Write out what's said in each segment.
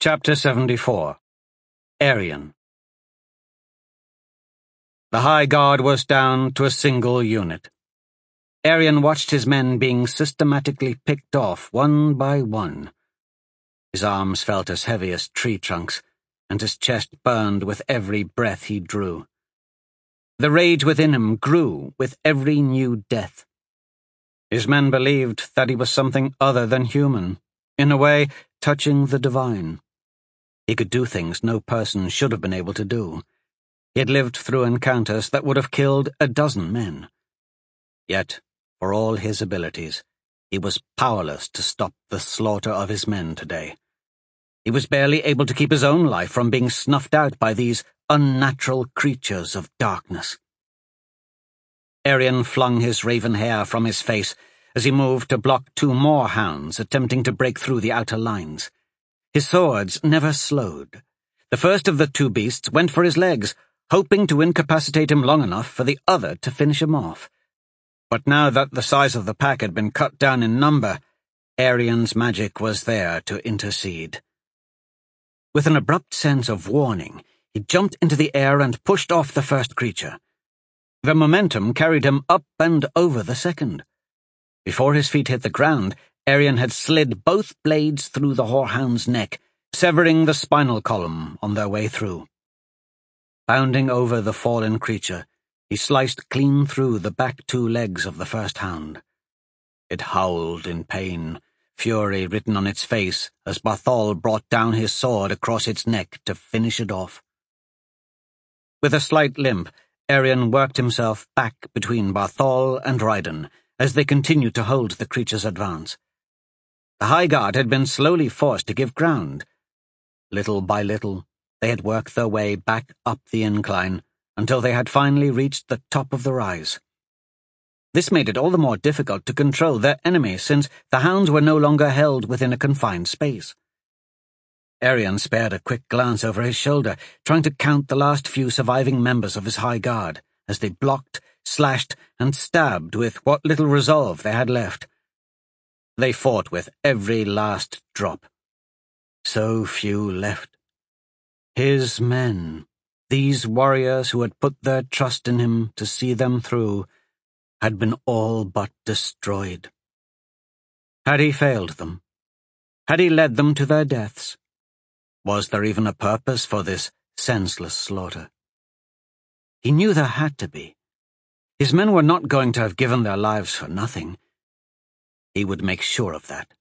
Chapter 74. Arian. The High Guard was down to a single unit. Arian watched his men being systematically picked off one by one. His arms felt as heavy as tree trunks, and his chest burned with every breath he drew. The rage within him grew with every new death. His men believed that he was something other than human, in a way touching the divine. He could do things no person should have been able to do. He had lived through encounters that would have killed a dozen men. Yet, for all his abilities, he was powerless to stop the slaughter of his men today. He was barely able to keep his own life from being snuffed out by these unnatural creatures of darkness. Arian flung his raven hair from his face as he moved to block two more hounds attempting to break through the outer lines. His swords never slowed. The first of the two beasts went for his legs, hoping to incapacitate him long enough for the other to finish him off. But now that the size of the pack had been cut down in number, Arian's magic was there to intercede. With an abrupt sense of warning, he jumped into the air and pushed off the first creature. The momentum carried him up and over the second. Before his feet hit the ground, Arian had slid both blades through the whorehound's neck, severing the spinal column on their way through. Bounding over the fallen creature, he sliced clean through the back two legs of the first hound. It howled in pain, fury written on its face as Barthol brought down his sword across its neck to finish it off. With a slight limp, Arian worked himself back between Barthol and Raiden as they continued to hold the creature's advance. The High Guard had been slowly forced to give ground. Little by little, they had worked their way back up the incline until they had finally reached the top of the rise. This made it all the more difficult to control their enemy since the hounds were no longer held within a confined space. Arian spared a quick glance over his shoulder, trying to count the last few surviving members of his High Guard as they blocked, slashed, and stabbed with what little resolve they had left. They fought with every last drop. So few left. His men, these warriors who had put their trust in him to see them through, had been all but destroyed. Had he failed them? Had he led them to their deaths? Was there even a purpose for this senseless slaughter? He knew there had to be. His men were not going to have given their lives for nothing. He would make sure of that.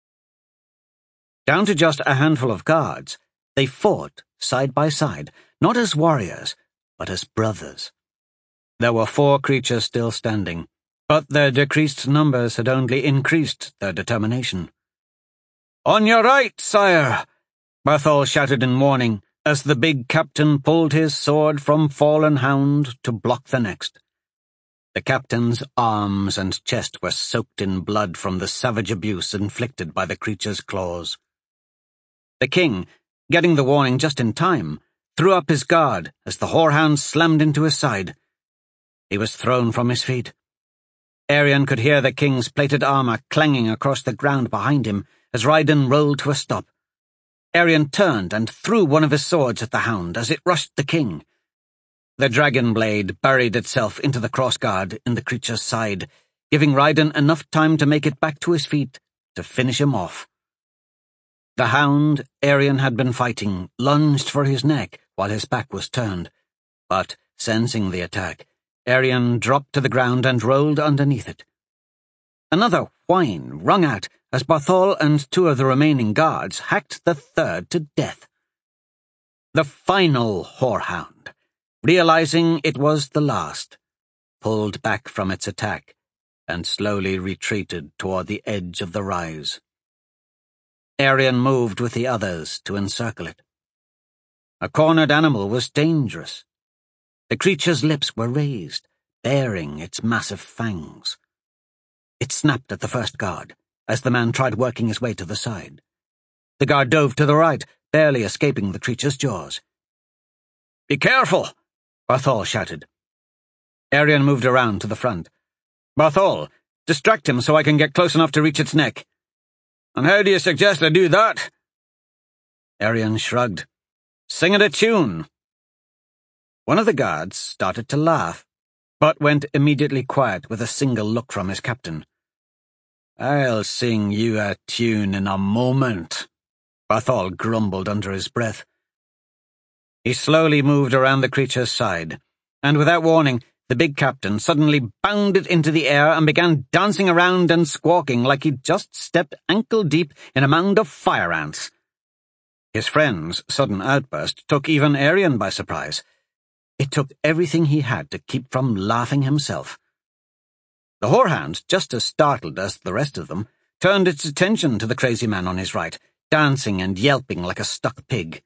Down to just a handful of guards, they fought side by side, not as warriors, but as brothers. There were 4 creatures still standing, but their decreased numbers had only increased their determination. "On your right, sire!" Barthol shouted in warning as the big captain pulled his sword from fallen hound to block the next. The captain's arms and chest were soaked in blood from the savage abuse inflicted by the creature's claws. The king, getting the warning just in time, threw up his guard as the whorehound slammed into his side. He was thrown from his feet. Arian could hear the king's plated armor clanging across the ground behind him as Raiden rolled to a stop. Arian turned and threw one of his swords at the hound as it rushed the king. The dragon blade buried itself into the crossguard in the creature's side, giving Raiden enough time to make it back to his feet to finish him off. The hound Arian had been fighting lunged for his neck while his back was turned, but, sensing the attack, Arian dropped to the ground and rolled underneath it. Another whine rung out as Barthol and 2 of the remaining guards hacked the third to death. The final whorehound, realizing it was the last, pulled back from its attack and slowly retreated toward the edge of the rise. Arian moved with the others to encircle it. A cornered animal was dangerous. The creature's lips were raised, baring its massive fangs. It snapped at the first guard as the man tried working his way to the side. The guard dove to the right, barely escaping the creature's jaws. "Be careful!" Barthol shouted. Arian moved around to the front. "Barthol, distract him so I can get close enough to reach its neck." "And how do you suggest I do that?" Arian shrugged. "Sing it a tune." One of the guards started to laugh, but went immediately quiet with a single look from his captain. "I'll sing you a tune in a moment," Barthol grumbled under his breath. He slowly moved around the creature's side, and without warning, the big captain suddenly bounded into the air and began dancing around and squawking like he'd just stepped ankle-deep in a mound of fire ants. His friend's sudden outburst took even Arian by surprise. It took everything he had to keep from laughing himself. The horehound, just as startled as the rest of them, turned its attention to the crazy man on his right, dancing and yelping like a stuck pig.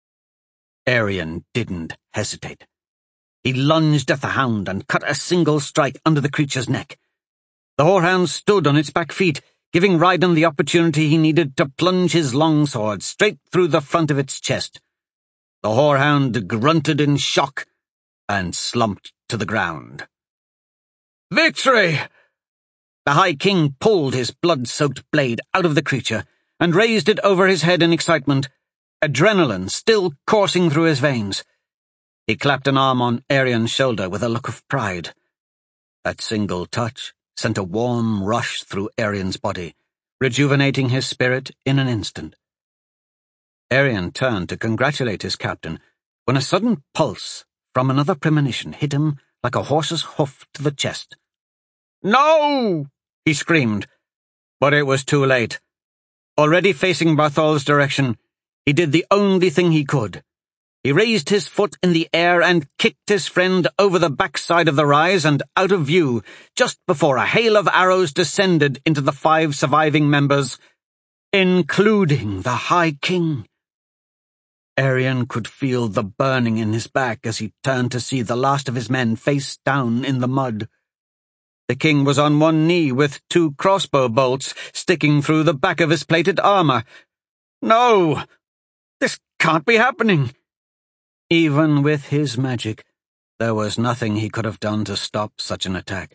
Arian didn't hesitate. He lunged at the hound and cut a single strike under the creature's neck. The horehound stood on its back feet, giving Ryden the opportunity he needed to plunge his longsword straight through the front of its chest. The horehound grunted in shock and slumped to the ground. "Victory!" The High King pulled his blood-soaked blade out of the creature and raised it over his head in excitement, adrenaline still coursing through his veins. He clapped an arm on Arian's shoulder with a look of pride. That single touch sent a warm rush through Arian's body, rejuvenating his spirit in an instant. Arian turned to congratulate his captain when a sudden pulse from another premonition hit him like a horse's hoof to the chest. "No!" he screamed, but it was too late. Already facing Barthol's direction, he did the only thing he could. He raised his foot in the air and kicked his friend over the backside of the rise and out of view, just before a hail of arrows descended into the 5 surviving members, including the High King. Arian could feel the burning in his back as he turned to see the last of his men face down in the mud. The king was on one knee with 2 crossbow bolts sticking through the back of his plated armor. "No! This can't be happening!" Even with his magic, there was nothing he could have done to stop such an attack.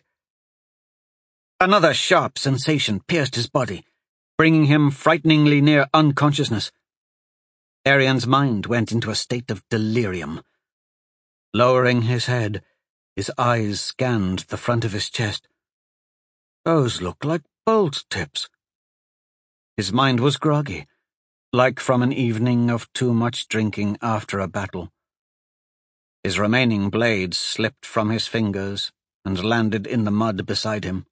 Another sharp sensation pierced his body, bringing him frighteningly near unconsciousness. Arian's mind went into a state of delirium. Lowering his head, his eyes scanned the front of his chest. "Those look like bolt tips." His mind was groggy, like from an evening of too much drinking after a battle. His remaining blades slipped from his fingers and landed in the mud beside him.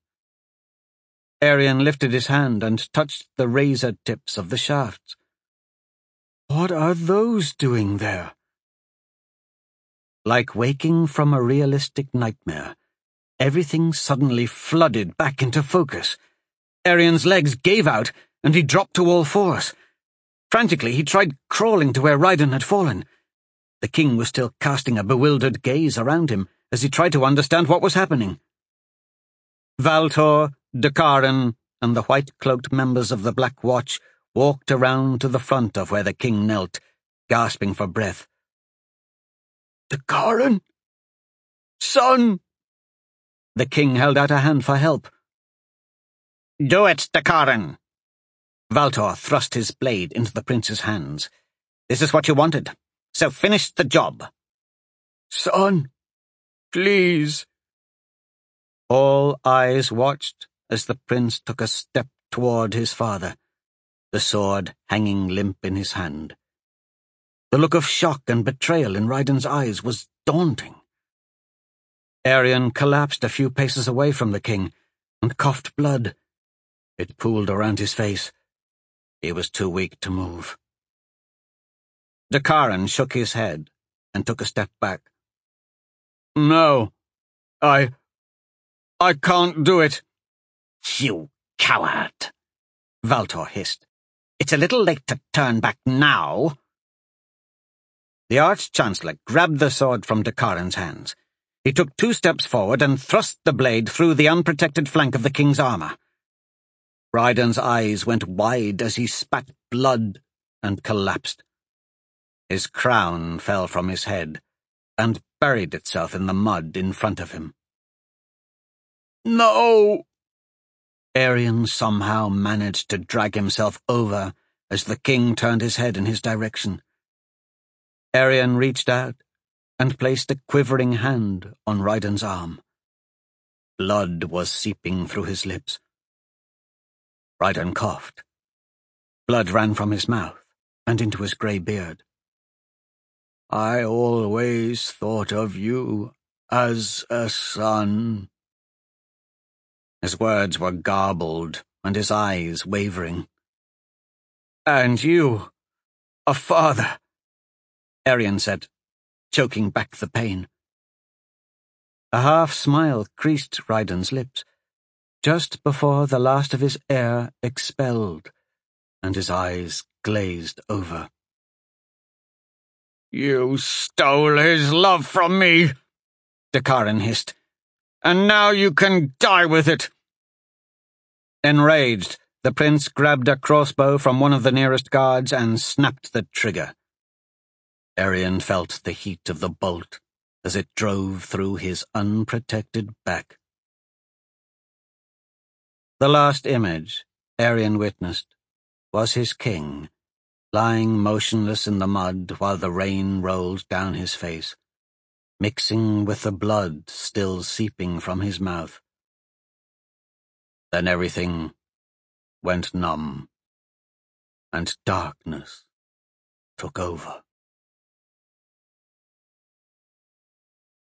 Arian lifted his hand and touched the razor tips of the shafts. What are those doing there? Like waking from a realistic nightmare, everything suddenly flooded back into focus. Arian's legs gave out, and he dropped to all fours. Frantically, he tried crawling to where Ryden had fallen. The king was still casting a bewildered gaze around him as he tried to understand what was happening. Valtor, Dakaren, and the white-cloaked members of the Black Watch walked around to the front of where the king knelt, gasping for breath. "Dakaren? Son!" The king held out a hand for help. "Do it, Dakaren!" Valtor thrust his blade into the prince's hands. "This is what you wanted, so finish the job." "Son, please." All eyes watched as the prince took a step toward his father, the sword hanging limp in his hand. The look of shock and betrayal in Ryden's eyes was daunting. Arian collapsed a few paces away from the king and coughed blood. It pooled around his face. He was too weak to move. Dakaren shook his head and took a step back. "No, I can't do it." "You coward," Valtor hissed. "It's a little late to turn back now." The Arch-Chancellor grabbed the sword from Dakaren's hands. He took 2 steps forward and thrust the blade through the unprotected flank of the king's armor. Ryden's eyes went wide as he spat blood and collapsed. His crown fell from his head and buried itself in the mud in front of him. "No!" Arian somehow managed to drag himself over as the king turned his head in his direction. Arian reached out and placed a quivering hand on Raiden's arm. Blood was seeping through his lips. Raiden coughed. Blood ran from his mouth and into his grey beard. "I always thought of you as a son." His words were garbled and his eyes wavering. "And you, a father," Arian said, choking back the pain. A half-smile creased Raiden's lips, just before the last of his air expelled, and his eyes glazed over. "You stole his love from me," Dakarin hissed, "and now you can die with it." Enraged, the prince grabbed a crossbow from one of the nearest guards and snapped the trigger. Arian felt the heat of the bolt as it drove through his unprotected back. The last image Arian witnessed was his king, lying motionless in the mud while the rain rolled down his face, mixing with the blood still seeping from his mouth. Then everything went numb, and darkness took over.